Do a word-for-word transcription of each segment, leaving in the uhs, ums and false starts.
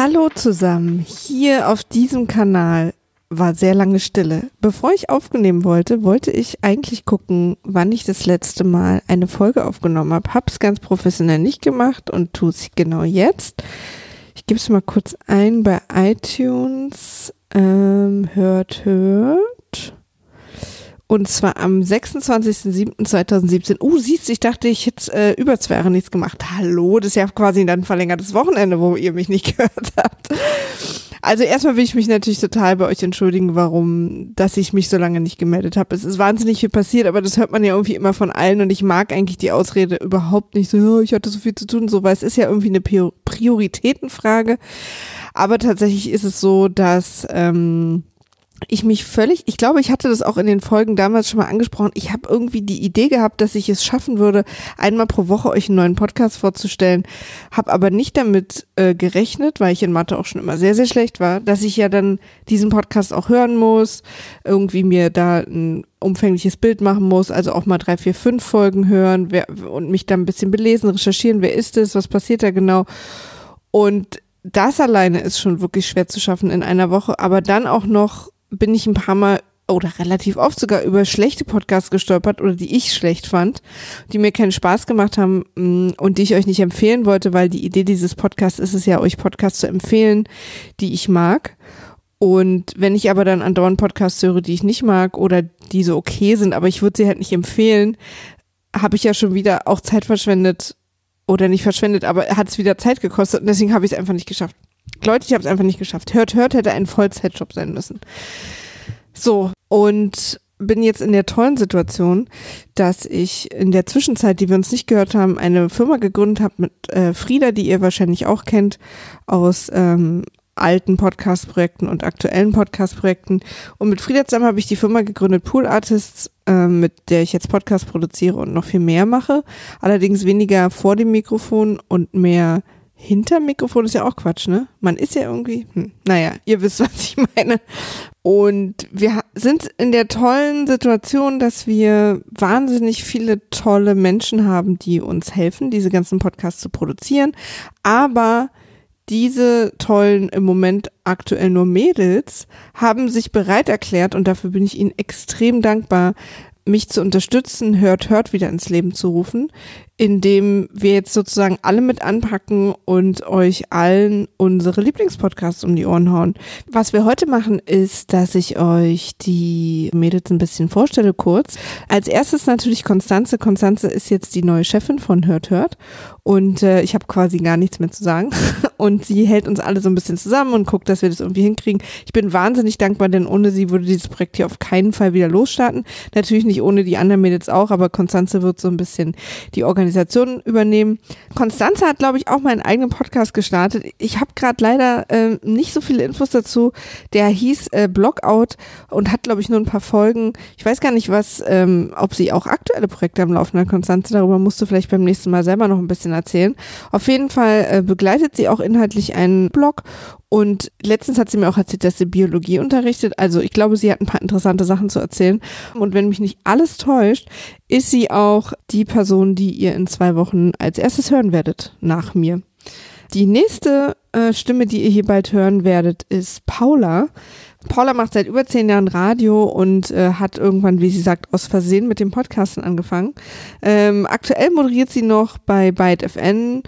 Hallo zusammen, hier auf diesem Kanal war sehr lange Stille. Bevor ich aufnehmen wollte, wollte ich eigentlich gucken, wann ich das letzte Mal eine Folge aufgenommen habe. Hab's ganz professionell nicht gemacht und tue es genau jetzt. Ich gebe es mal kurz ein bei iTunes. Ähm, hört, hört. Und zwar am sechsundzwanzigsten siebten zweitausendsiebzehn. Uh, siehst du, ich dachte, ich hätte äh, über zwei Jahre nichts gemacht. Hallo, das ist ja quasi dann ein verlängertes Wochenende, wo ihr mich nicht gehört habt. Also erstmal will ich mich natürlich total bei euch entschuldigen, warum, dass ich mich so lange nicht gemeldet habe. Es ist wahnsinnig viel passiert, aber das hört man ja irgendwie immer von allen und ich mag eigentlich die Ausrede überhaupt nicht so, oh, ich hatte so viel zu tun, so, weil es ist ja irgendwie eine Prioritätenfrage. Aber tatsächlich ist es so, dass ähm, ich mich völlig, ich glaube, ich hatte das auch in den Folgen damals schon mal angesprochen, ich habe irgendwie die Idee gehabt, dass ich es schaffen würde, einmal pro Woche euch einen neuen Podcast vorzustellen, habe aber nicht damit äh, gerechnet, weil ich in Mathe auch schon immer sehr, sehr schlecht war, dass ich ja dann diesen Podcast auch hören muss, irgendwie mir da ein umfängliches Bild machen muss, also auch mal drei, vier, fünf Folgen hören wer, und mich da ein bisschen belesen, recherchieren, wer ist es, was passiert da genau, und das alleine ist schon wirklich schwer zu schaffen in einer Woche, aber dann auch noch bin ich ein paar Mal oder relativ oft sogar über schlechte Podcasts gestolpert oder die ich schlecht fand, die mir keinen Spaß gemacht haben und die ich euch nicht empfehlen wollte, weil die Idee dieses Podcasts ist es ja, euch Podcasts zu empfehlen, die ich mag. Und wenn ich aber dann andauernd Podcasts höre, die ich nicht mag oder die so okay sind, aber ich würde sie halt nicht empfehlen, habe ich ja schon wieder auch Zeit verschwendet oder nicht verschwendet, aber hat es wieder Zeit gekostet und deswegen habe ich es einfach nicht geschafft. Leute, ich habe es einfach nicht geschafft. Hört, hört, hätte ein Vollzeitjob sein müssen. So, und bin jetzt in der tollen Situation, dass ich in der Zwischenzeit, die wir uns nicht gehört haben, eine Firma gegründet habe mit äh, Frieda, die ihr wahrscheinlich auch kennt, aus ähm, alten Podcast-Projekten und aktuellen Podcast-Projekten. Und mit Frieda zusammen habe ich die Firma gegründet, Pool Artists, äh, mit der ich jetzt Podcast produziere und noch viel mehr mache. Allerdings weniger vor dem Mikrofon und mehr hinterm Mikrofon ist ja auch Quatsch, ne? Man ist ja irgendwie, hm, naja, ihr wisst, was ich meine. Und wir sind in der tollen Situation, dass wir wahnsinnig viele tolle Menschen haben, die uns helfen, diese ganzen Podcasts zu produzieren. Aber diese tollen, im Moment aktuell nur Mädels, haben sich bereit erklärt, und dafür bin ich ihnen extrem dankbar, mich zu unterstützen, hört, hört wieder ins Leben zu rufen, indem wir jetzt sozusagen alle mit anpacken und euch allen unsere Lieblingspodcasts um die Ohren hauen. Was wir heute machen, ist, dass ich euch die Mädels ein bisschen vorstelle kurz. Als erstes natürlich Konstanze. Konstanze ist jetzt die neue Chefin von Hört, hört und äh, ich habe quasi gar nichts mehr zu sagen und sie hält uns alle so ein bisschen zusammen und guckt, dass wir das irgendwie hinkriegen. Ich bin wahnsinnig dankbar, denn ohne sie würde dieses Projekt hier auf keinen Fall wieder losstarten. Natürlich nicht ohne die anderen Mädels auch, aber Konstanze wird so ein bisschen die Organisation übernehmen. Konstanze hat, glaube ich, auch meinen eigenen Podcast gestartet. Ich habe gerade leider äh, nicht so viele Infos dazu. Der hieß äh, Blogout und hat, glaube ich, nur ein paar Folgen. Ich weiß gar nicht, was, ähm, ob sie auch aktuelle Projekte am Laufen hat, Konstanze. Darüber musst du vielleicht beim nächsten Mal selber noch ein bisschen erzählen. Auf jeden Fall äh, begleitet sie auch inhaltlich einen Blog. Und letztens hat sie mir auch erzählt, dass sie Biologie unterrichtet. Also ich glaube, sie hat ein paar interessante Sachen zu erzählen. Und wenn mich nicht alles täuscht, ist sie auch die Person, die ihr in zwei Wochen als erstes hören werdet, nach mir. Die nächste äh, Stimme, die ihr hier bald hören werdet, ist Paula. Paula macht seit über zehn Jahren Radio und äh, hat irgendwann, wie sie sagt, aus Versehen mit dem Podcasten angefangen. Ähm, aktuell moderiert sie noch bei Byte F M,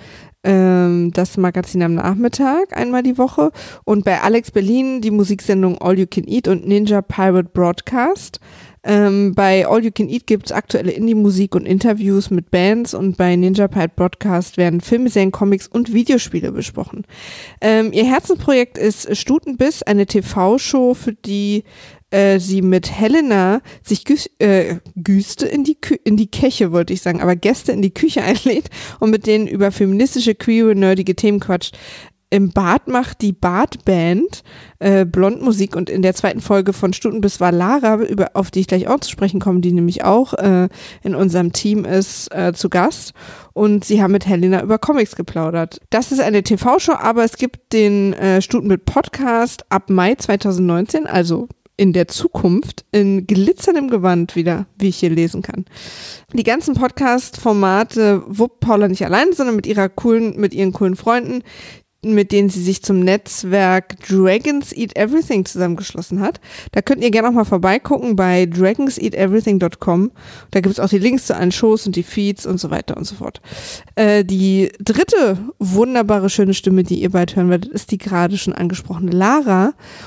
das Magazin am Nachmittag einmal die Woche und bei Alex Berlin die Musiksendung All You Can Eat und Ninja Pirate Broadcast. Ähm, bei All You Can Eat gibt's aktuelle Indie-Musik und Interviews mit Bands und bei Ninja Pirate Broadcast werden Filme, Serien, Comics und Videospiele besprochen. Ähm, ihr Herzensprojekt ist Stutenbiss, eine T V-Show, für die äh, sie mit Helena sich Gü- äh, Güste in die Kü- in die Keche, wollte ich sagen, aber Gäste in die Küche einlädt und mit denen über feministische, queere, nerdige Themen quatscht. Im Bad macht die Badband äh, Blondmusik und in der zweiten Folge von Stutenbiss war Lara, über, auf die ich gleich auch zu sprechen komme, die nämlich auch äh, in unserem Team ist, äh, zu Gast. Und sie haben mit Helena über Comics geplaudert. Das ist eine T V-Show, aber es gibt den äh, Stutenbiss Podcast ab Mai zweitausendneunzehn, also in der Zukunft, in glitzerndem Gewand wieder, wie ich hier lesen kann. Die ganzen Podcast-Formate wuppt Paula nicht allein, sondern mit ihrer coolen, mit ihren coolen Freunden. mit denen sie sich zum Netzwerk Dragons Eat Everything zusammengeschlossen hat. Da könnt ihr gerne auch mal vorbeigucken bei dragons eat everything dot com. Da gibt es auch die Links zu allen Shows und die Feeds und so weiter und so fort. Äh, die dritte wunderbare, schöne Stimme, die ihr bald hören werdet, ist die gerade schon angesprochene Lara.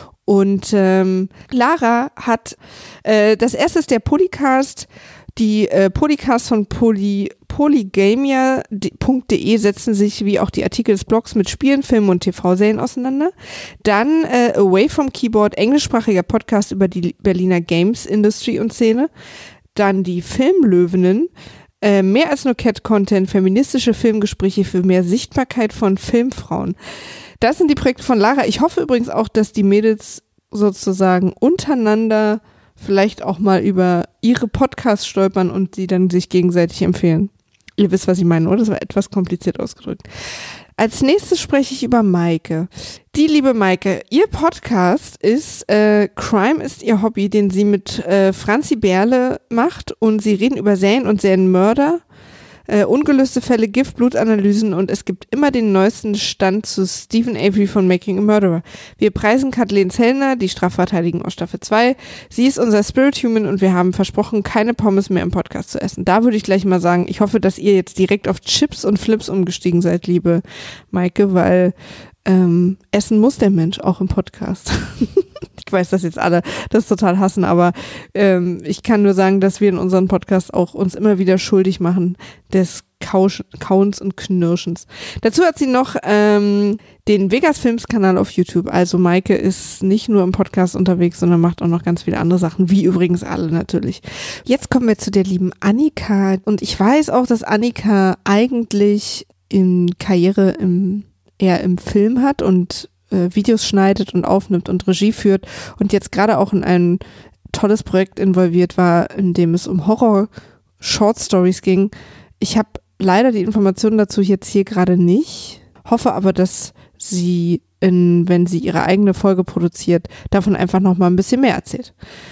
Und ähm, Lara hat, äh, das erste ist der Polycast. Die äh, Podcasts von Poly, polygamia punkt de setzen sich wie auch die Artikel des Blogs mit Spielen, Filmen und T V-Serien auseinander. Dann äh, Away from Keyboard, englischsprachiger Podcast über die Berliner Games-Industrie und Szene. Dann die Filmlöwinnen, äh, mehr als nur Cat-Content, feministische Filmgespräche für mehr Sichtbarkeit von Filmfrauen. Das sind die Projekte von Lara. Ich hoffe übrigens auch, dass die Mädels sozusagen untereinander vielleicht auch mal über ihre Podcasts stolpern und sie dann sich gegenseitig empfehlen. Ihr wisst, was ich meine, oder? Das war etwas kompliziert ausgedrückt. Als nächstes spreche ich über Maike. Die liebe Maike, ihr Podcast ist äh, Crime ist ihr Hobby, den sie mit äh, Franzi Berle macht, und sie reden über Serien und Serienmörder, äh, ungelöste Fälle, Gift, Blutanalysen, und es gibt immer den neuesten Stand zu Stephen Avery von Making a Murderer. Wir preisen Kathleen Zellner, die Strafverteidigung aus Staffel zwei. Sie ist unser Spirit Human und wir haben versprochen, keine Pommes mehr im Podcast zu essen. Da würde ich gleich mal sagen, ich hoffe, dass ihr jetzt direkt auf Chips und Flips umgestiegen seid, liebe Maike, weil ähm, essen muss der Mensch auch im Podcast. Ich weiß, dass jetzt alle das total hassen, aber ähm, ich kann nur sagen, dass wir in unserem Podcast auch uns immer wieder schuldig machen des Kausch, Kauens und Knirschens. Dazu hat sie noch ähm, den Vegas Films Kanal auf YouTube. Also Maike ist nicht nur im Podcast unterwegs, sondern macht auch noch ganz viele andere Sachen, wie übrigens alle natürlich. Jetzt kommen wir zu der lieben Annika, und ich weiß auch, dass Annika eigentlich in Karriere im, eher im Film hat und Videos schneidet und aufnimmt und Regie führt und jetzt gerade auch in ein tolles Projekt involviert war, in dem es um Horror-Short-Stories ging. Ich habe leider die Informationen dazu jetzt hier gerade nicht, hoffe aber, dass sie, in, wenn sie ihre eigene Folge produziert, davon einfach nochmal ein bisschen mehr erzählt.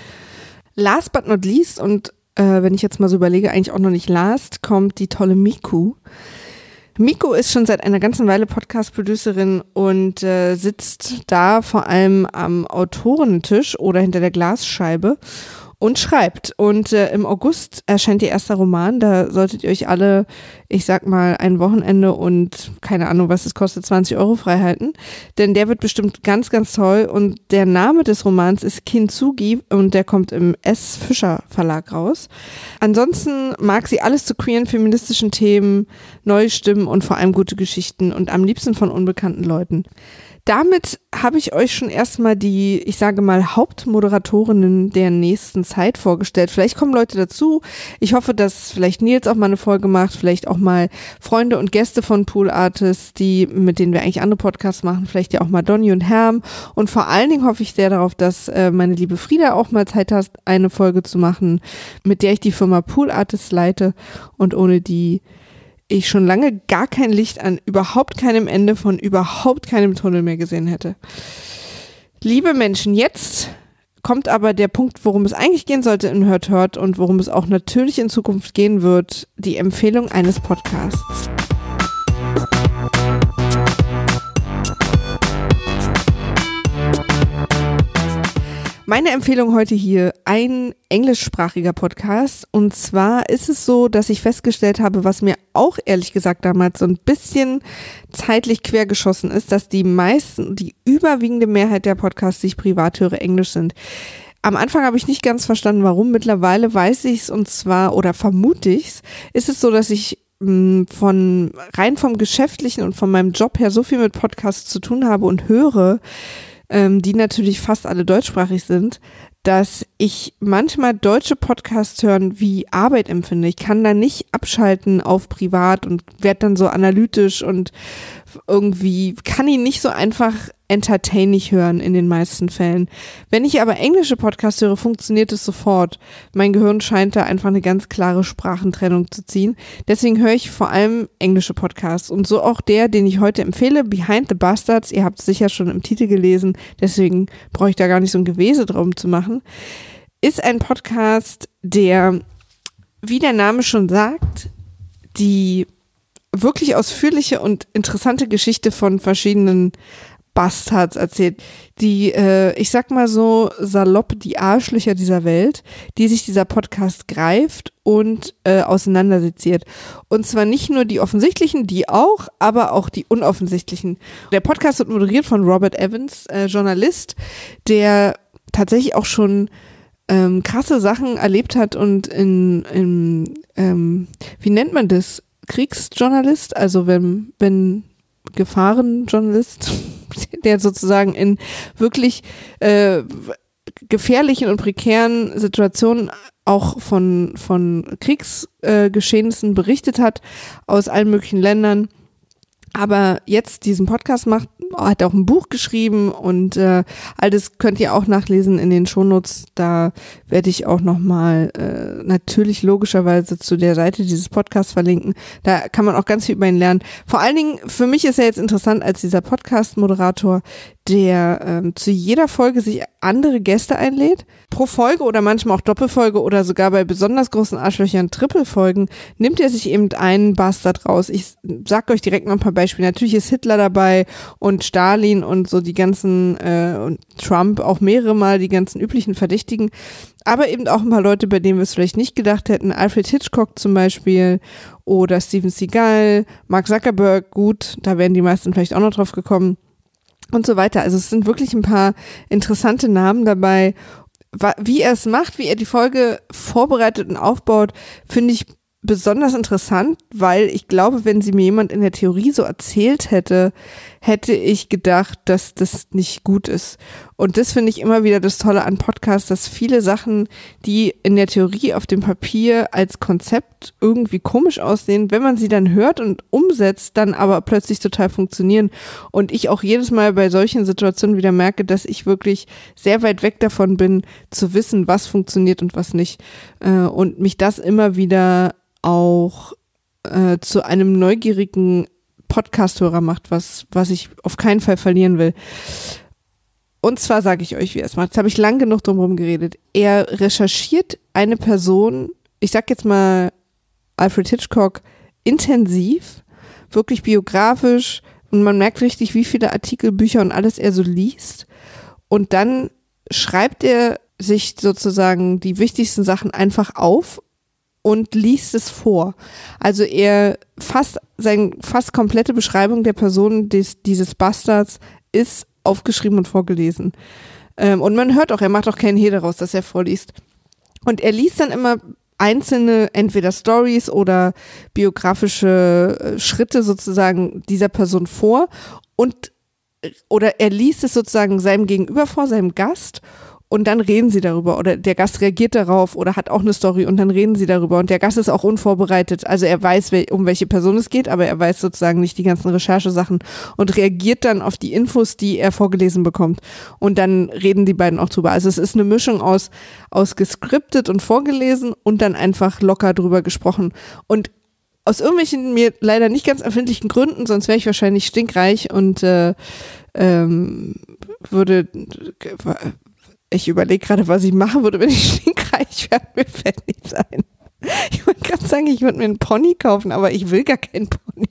Last but not least, und äh, wenn ich jetzt mal so überlege, eigentlich auch noch nicht last, kommt die tolle Miku. Miku ist schon seit einer ganzen Weile Podcast-Producerin und äh, sitzt da vor allem am Autorentisch oder hinter der Glasscheibe und schreibt. Und äh, im August erscheint ihr erster Roman. Da solltet ihr euch alle, ich sag mal, ein Wochenende und keine Ahnung, was es kostet, zwanzig Euro freihalten. Denn der wird bestimmt ganz, ganz toll. Und der Name des Romans ist Kintsugi und der kommt im S. Fischer Verlag raus. Ansonsten mag sie alles zu queeren, feministischen Themen, neue Stimmen und vor allem gute Geschichten und am liebsten von unbekannten Leuten. Damit habe ich euch schon erstmal die, ich sage mal, Hauptmoderatorinnen der nächsten Zeit vorgestellt. Vielleicht kommen Leute dazu. Ich hoffe, dass vielleicht Nils auch mal eine Folge macht, vielleicht auch mal Freunde und Gäste von Pool Artists, die, mit denen wir eigentlich andere Podcasts machen, vielleicht ja auch mal Donny und Herm. Und vor allen Dingen hoffe ich sehr darauf, dass äh, meine liebe Frieda auch mal Zeit hat, eine Folge zu machen, mit der ich die Firma Pool Artists leite und ohne die ich schon lange gar kein Licht an überhaupt keinem Ende von überhaupt keinem Tunnel mehr gesehen hätte. Liebe Menschen, jetzt kommt aber der Punkt, worum es eigentlich gehen sollte in Hört Hört und worum es auch natürlich in Zukunft gehen wird, die Empfehlung eines Podcasts. Meine Empfehlung heute hier, ein englischsprachiger Podcast, und zwar ist es so, dass ich festgestellt habe, was mir auch ehrlich gesagt damals so ein bisschen zeitlich quergeschossen ist, dass die meisten, die überwiegende Mehrheit der Podcasts, die ich privat höre, Englisch sind. Am Anfang habe ich nicht ganz verstanden, warum. Mittlerweile weiß ich es, und zwar, oder vermute ich es, ist es so, dass ich mh, von rein vom Geschäftlichen und von meinem Job her so viel mit Podcasts zu tun habe und höre, ähm, die natürlich fast alle deutschsprachig sind, dass ich manchmal deutsche Podcasts hören wie Arbeit empfinde. Ich kann da nicht abschalten auf privat und werde dann so analytisch und irgendwie kann ihn nicht so einfach entertaining hören in den meisten Fällen. Wenn ich aber englische Podcasts höre, funktioniert es sofort. Mein Gehirn scheint da einfach eine ganz klare Sprachentrennung zu ziehen. Deswegen höre ich vor allem englische Podcasts und so auch der, den ich heute empfehle, Behind the Bastards. Ihr habt es sicher schon im Titel gelesen, deswegen brauche ich da gar nicht so ein Gewese drum zu machen. Ist ein Podcast, der, wie der Name schon sagt, die wirklich ausführliche und interessante Geschichte von verschiedenen Bastards erzählt, die, äh, ich sag mal so salopp, die Arschlöcher dieser Welt, die sich dieser Podcast greift und äh, auseinanderseziert. Und zwar nicht nur die offensichtlichen, die auch, aber auch die unoffensichtlichen. Der Podcast wird moderiert von Robert Evans, äh, Journalist, der tatsächlich auch schon ähm, krasse Sachen erlebt hat und in, in ähm, wie nennt man das? Kriegsjournalist, also wenn, wenn Gefahrenjournalist, der sozusagen in wirklich äh, gefährlichen und prekären Situationen auch von, von Kriegsgeschehnissen äh, berichtet hat aus allen möglichen Ländern, aber jetzt diesen Podcast macht, hat auch ein Buch geschrieben und äh, all das könnt ihr auch nachlesen in den Shownotes. Da werde ich auch nochmal äh, natürlich logischerweise zu der Seite dieses Podcasts verlinken. Da kann man auch ganz viel über ihn lernen. Vor allen Dingen, für mich ist er jetzt interessant als dieser Podcast-Moderator, der ähm, zu jeder Folge sich andere Gäste einlädt. Pro Folge oder manchmal auch Doppelfolge oder sogar bei besonders großen Arschlöchern Trippelfolgen nimmt er sich eben einen Bastard raus. Ich sag euch direkt mal ein paar Beispiele. Natürlich ist Hitler dabei und Stalin und so die ganzen äh, und Trump auch mehrere Mal, die ganzen üblichen Verdächtigen. Aber eben auch ein paar Leute, bei denen wir es vielleicht nicht gedacht hätten. Alfred Hitchcock zum Beispiel oder Steven Seagal, Mark Zuckerberg, gut, da wären die meisten vielleicht auch noch drauf gekommen. Und so weiter. Also es sind wirklich ein paar interessante Namen dabei. Wie er es macht, wie er die Folge vorbereitet und aufbaut, finde ich besonders interessant, weil ich glaube, wenn sie mir jemand in der Theorie so erzählt hätte, hätte ich gedacht, dass das nicht gut ist. Und das finde ich immer wieder das Tolle an Podcasts, dass viele Sachen, die in der Theorie auf dem Papier als Konzept irgendwie komisch aussehen, wenn man sie dann hört und umsetzt, dann aber plötzlich total funktionieren. Und ich auch jedes Mal bei solchen Situationen wieder merke, dass ich wirklich sehr weit weg davon bin, zu wissen, was funktioniert und was nicht. Und mich das immer wieder auch äh, zu einem neugierigen Podcast-Hörer macht, was, was ich auf keinen Fall verlieren will. Und zwar sage ich euch, wie er es macht. Jetzt habe ich lang genug drum herum geredet. Er recherchiert eine Person, ich sag jetzt mal Alfred Hitchcock, intensiv, wirklich biografisch und man merkt richtig, wie viele Artikel, Bücher und alles er so liest. Und dann schreibt er sich sozusagen die wichtigsten Sachen einfach auf und liest es vor. Also er fast, seine fast komplette Beschreibung der Person des, dieses Bastards ist aufgeschrieben und vorgelesen. Ähm, und man hört auch, er macht auch keinen Hehl daraus, dass er vorliest. Und er liest dann immer einzelne, entweder Stories oder biografische Schritte sozusagen dieser Person vor und oder er liest es sozusagen seinem Gegenüber vor, seinem Gast. Und dann reden sie darüber oder der Gast reagiert darauf oder hat auch eine Story und dann reden sie darüber und der Gast ist auch unvorbereitet, also er weiß, um welche Person es geht, aber er weiß sozusagen nicht die ganzen Recherchesachen und reagiert dann auf die Infos, die er vorgelesen bekommt und dann reden die beiden auch drüber. Also es ist eine Mischung aus, aus geskriptet und vorgelesen und dann einfach locker drüber gesprochen und aus irgendwelchen mir leider nicht ganz erfindlichen Gründen, sonst wäre ich wahrscheinlich stinkreich und äh, ähm, würde Ich überlege gerade, was ich machen würde, wenn ich stinkreich wäre. Mir fällt nichts ein. Ich wollte gerade sagen, ich würde mir einen Pony kaufen, aber ich will gar keinen Pony.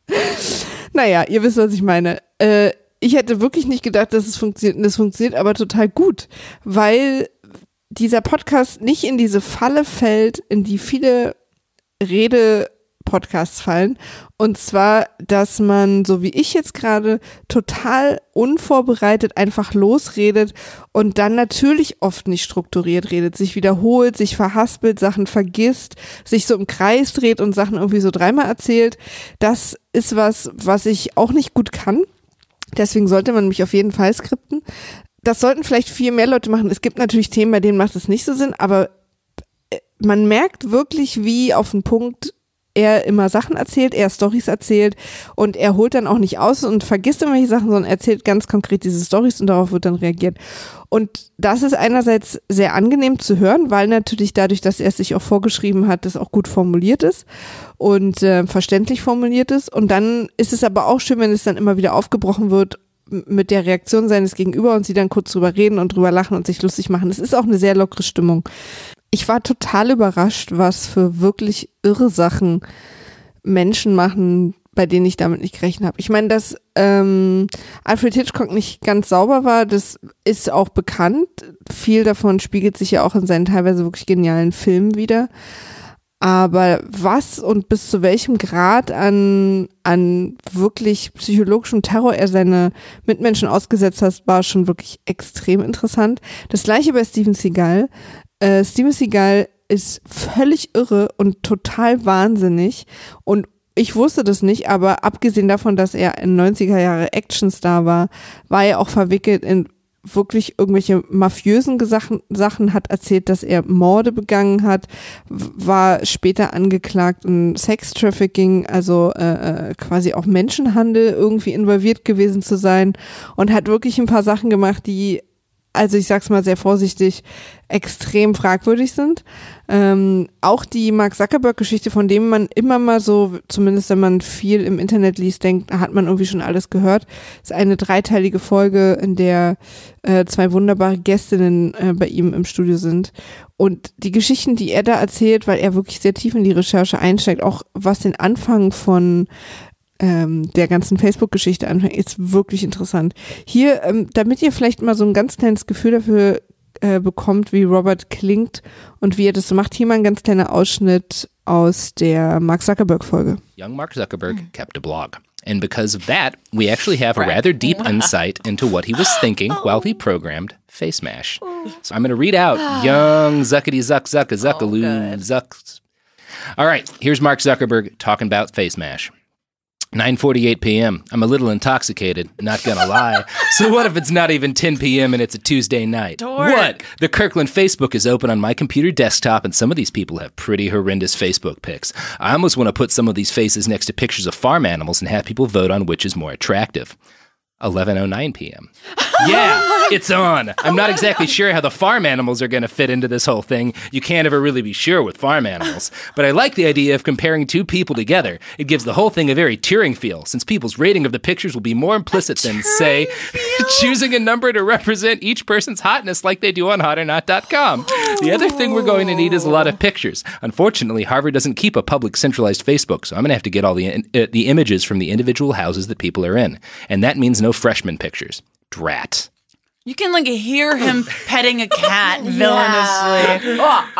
Naja, ihr wisst, was ich meine. Äh, ich hätte wirklich nicht gedacht, dass es funktioniert. Und es funktioniert aber total gut, weil dieser Podcast nicht in diese Falle fällt, in die viele Rede Podcasts fallen. Und zwar, dass man, so wie ich jetzt gerade, total unvorbereitet einfach losredet und dann natürlich oft nicht strukturiert redet, sich wiederholt, sich verhaspelt, Sachen vergisst, sich so im Kreis dreht und Sachen irgendwie so dreimal erzählt. Das ist was, was ich auch nicht gut kann. Deswegen sollte man mich auf jeden Fall skripten. Das sollten vielleicht viel mehr Leute machen. Es gibt natürlich Themen, bei denen macht es nicht so Sinn, aber man merkt wirklich, wie auf den Punkt er immer Sachen erzählt, er Storys erzählt und er holt dann auch nicht aus und vergisst irgendwelche Sachen, sondern erzählt ganz konkret diese Storys und darauf wird dann reagiert. Und das ist einerseits sehr angenehm zu hören, weil natürlich dadurch, dass er es sich auch vorgeschrieben hat, das auch gut formuliert ist und äh, verständlich formuliert ist. Und dann ist es aber auch schön, wenn es dann immer wieder aufgebrochen wird mit der Reaktion seines Gegenüber und sie dann kurz drüber reden und drüber lachen und sich lustig machen. Es ist auch eine sehr lockere Stimmung. Ich war total überrascht, was für wirklich irre Sachen Menschen machen, bei denen ich damit nicht gerechnet habe. Ich meine, dass ähm, Alfred Hitchcock nicht ganz sauber war, das ist auch bekannt. Viel davon spiegelt sich ja auch in seinen teilweise wirklich genialen Filmen wider. Aber was und bis zu welchem Grad an, an wirklich psychologischem Terror er seine Mitmenschen ausgesetzt hat, war schon wirklich extrem interessant. Das gleiche bei Steven Seagal. Äh, Steven Seagal ist völlig irre und total wahnsinnig und ich wusste das nicht, aber abgesehen davon, dass er ein neunziger Jahre Actionstar war, war er auch verwickelt in wirklich irgendwelche mafiösen Sachen, Sachen, hat erzählt, dass er Morde begangen hat, war später angeklagt in Sex-Trafficking, also äh, quasi auch Menschenhandel irgendwie involviert gewesen zu sein und hat wirklich ein paar Sachen gemacht, die, also ich sag's mal sehr vorsichtig, extrem fragwürdig sind. Ähm, auch die Mark Zuckerberg-Geschichte, von dem man immer mal so, zumindest wenn man viel im Internet liest, denkt, hat man irgendwie schon alles gehört. Das ist eine dreiteilige Folge, in der äh, zwei wunderbare Gästinnen äh, bei ihm im Studio sind. Und die Geschichten, die er da erzählt, weil er wirklich sehr tief in die Recherche einsteigt, auch was den Anfang von Ähm, der ganzen Facebook-Geschichte anfängt, ist wirklich interessant. Hier, ähm, damit ihr vielleicht mal so ein ganz kleines Gefühl dafür äh, bekommt, wie Robert klingt und wie er das so macht, hier mal ein ganz kleiner Ausschnitt aus der Mark Zuckerberg-Folge. Young Mark Zuckerberg kept a blog. And because of that, we actually have a rather deep insight into what he was thinking while he programmed FaceMash. So I'm going to read out young Zuckity Zuck Zucka Zuckaloo Zucks. All right, here's Mark Zuckerberg talking about FaceMash. nine forty-eight p.m. I'm a little intoxicated, not gonna lie. So what if it's not even ten p.m. and it's a Tuesday night? Dork. What? The Kirkland Facebook is open on my computer desktop, and some of these people have pretty horrendous Facebook pics. I almost want to put some of these faces next to pictures of farm animals and have people vote on which is more attractive. eleven oh nine p.m. Yeah, it's on. I'm not exactly sure how the farm animals are going to fit into this whole thing. You can't ever really be sure with farm animals. But I like the idea of comparing two people together. It gives the whole thing a very Turing feel, since people's rating of the pictures will be more implicit than, say, choosing a number to represent each person's hotness like they do on hot or not dot com. The other thing we're going to need is a lot of pictures. Unfortunately, Harvard doesn't keep a public centralized Facebook, so I'm going to have to get all the, uh, the images from the individual houses that people are in. And that means no freshman pictures. Drat. You can like hear him petting a cat villainously.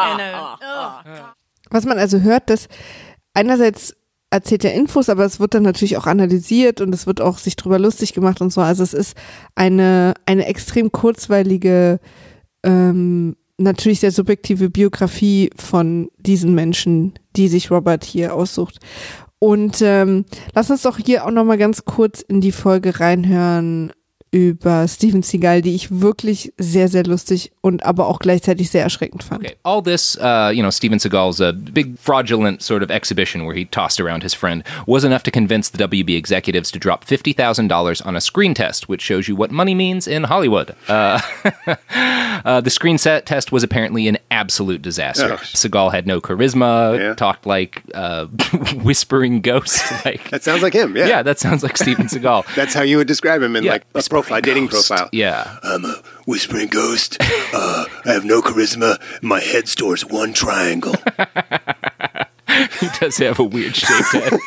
Was man also hört, dass einerseits erzählt er Infos, aber es wird dann natürlich auch analysiert und es wird auch sich drüber lustig gemacht und so. Also es ist eine, eine extrem kurzweilige, ähm, natürlich sehr subjektive Biografie von diesen Menschen, die sich Robert hier aussucht. Und ähm, lass uns doch hier auch nochmal ganz kurz in die Folge reinhören über Steven Seagal, die ich wirklich sehr, sehr lustig und aber auch gleichzeitig sehr erschreckend fand. Okay, all this, uh, you know, Steven Seagal's a big fraudulent sort of exhibition where he tossed around his friend was enough to convince the W B executives to drop fifty thousand dollars on a screen test, which shows you what money means in Hollywood. Uh, uh, the screen set test was apparently an absolute disaster. Oh. Seagal had no charisma, yeah. talked like a whispering ghost. Like that sounds like him, yeah. Yeah, that sounds like Steven Seagal. That's how you would describe him in yeah, like a profile, dating ghost. profile. Yeah. I'm a whispering ghost. Uh, I have no charisma. My head stores one triangle. He does have a weird shaped head.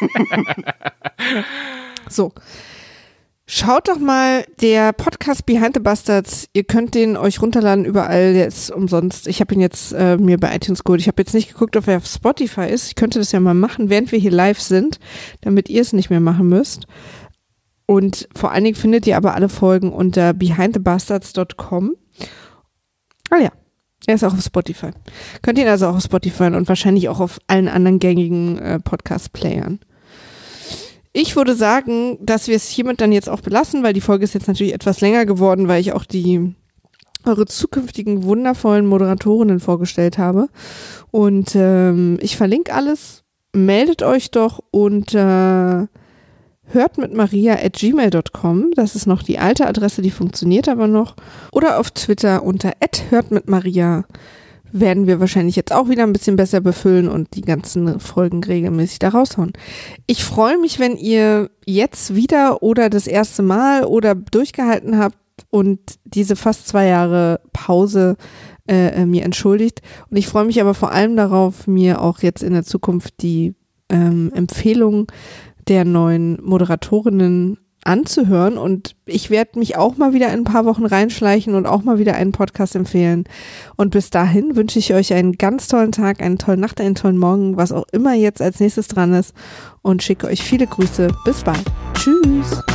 So. Schaut doch mal, der Podcast Behind the Bastards, ihr könnt den euch runterladen überall, der ist umsonst. Ich habe ihn jetzt äh, mir bei iTunes geholt. Ich habe jetzt nicht geguckt, ob er auf Spotify ist. Ich könnte das ja mal machen, während wir hier live sind, damit ihr es nicht mehr machen müsst. Und vor allen Dingen findet ihr aber alle Folgen unter behind the bastards dot com. Ah ja, er ist auch auf Spotify. Könnt ihr ihn also auch auf Spotify und wahrscheinlich auch auf allen anderen gängigen äh, Podcast-Playern. Ich würde sagen, dass wir es hiermit dann jetzt auch belassen, weil die Folge ist jetzt natürlich etwas länger geworden, weil ich auch die eure zukünftigen wundervollen Moderatorinnen vorgestellt habe. Und ähm, ich verlinke alles. Meldet euch doch unter hört mit maria at gmail dot com. Das ist noch die alte Adresse, die funktioniert aber noch. Oder auf Twitter unter at hört mit maria. Werden wir wahrscheinlich jetzt auch wieder ein bisschen besser befüllen und die ganzen Folgen regelmäßig da raushauen. Ich freue mich, wenn ihr jetzt wieder oder das erste Mal oder durchgehalten habt und diese fast zwei Jahre Pause äh, mir entschuldigt. Und ich freue mich aber vor allem darauf, mir auch jetzt in der Zukunft die ähm, Empfehlungen der neuen Moderatorinnen anzuhören und ich werde mich auch mal wieder in ein paar Wochen reinschleichen und auch mal wieder einen Podcast empfehlen und bis dahin wünsche ich euch einen ganz tollen Tag, eine tolle Nacht, einen tollen Morgen, was auch immer jetzt als nächstes dran ist und schicke euch viele Grüße. Bis bald. Tschüss.